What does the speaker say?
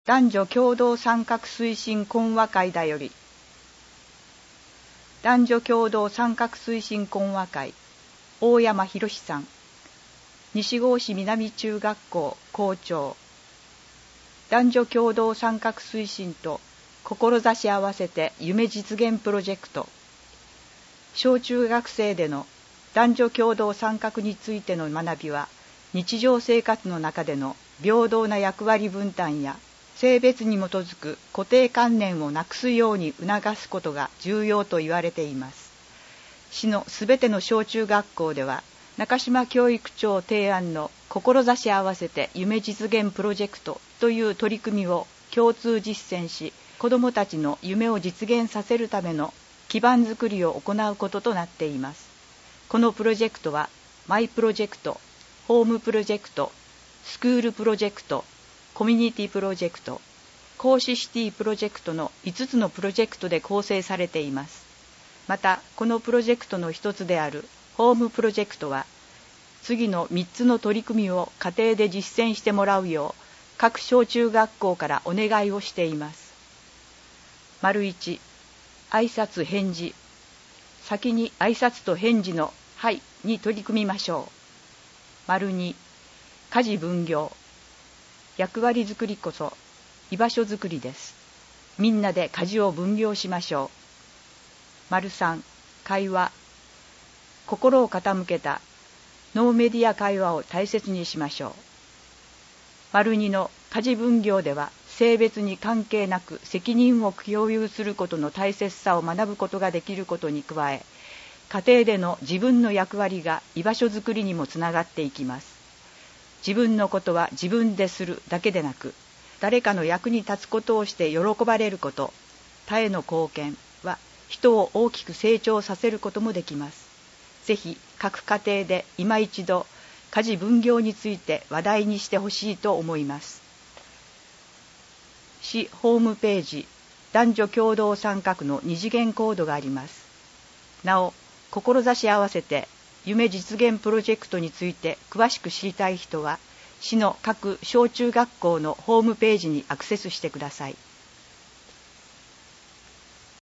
男女共同参画推進懇話会だより。男女共同参画推進懇話会、大山博さん、西郷市南中学校校長。男女共同参画推進と志合わせて夢実現プロジェクト。小中学生での男女共同参画についての学びは、日常生活の中での平等な役割分担や性別に基づく固定観念をなくすように促すことが重要と言われています。市のすべての小中学校では、中島教育長提案の志合わせて夢実現プロジェクトという取り組みを共通実践し、子どもたちの夢を実現させるための基盤づくりを行うこととなっています。このプロジェクトは、マイプロジェクト、ホームプロジェクト、スクールプロジェクト、コミュニティプロジェクト、講師シティプロジェクトの5つのプロジェクトで構成されています。また、このプロジェクトの一つであるホームプロジェクトは、次の3つの取り組みを家庭で実践してもらうよう、各小中学校からお願いをしています。1、挨拶返事。先に挨拶と返事のはいに取り組みましょう。2、家事分業。役割づくりこそ居場所づくりです。みんなで家事を分業しましょう。3、会話。心を傾けたノーメディア会話を大切にしましょう。2の家事分業では、性別に関係なく責任を共有することの大切さを学ぶことができることに加え、家庭での自分の役割が居場所づくりにもつながっていきます。自分のことは自分でするだけでなく、誰かの役に立つことをして喜ばれること、他への貢献は人を大きく成長させることもできます。ぜひ各家庭で今一度家事分業について話題にしてほしいと思います。市ホームページ、男女共同参画の2次元コードがあります。なお、志合わせて夢実現プロジェクトについて詳しく知りたい人は、市の各小中学校のホームページにアクセスしてください。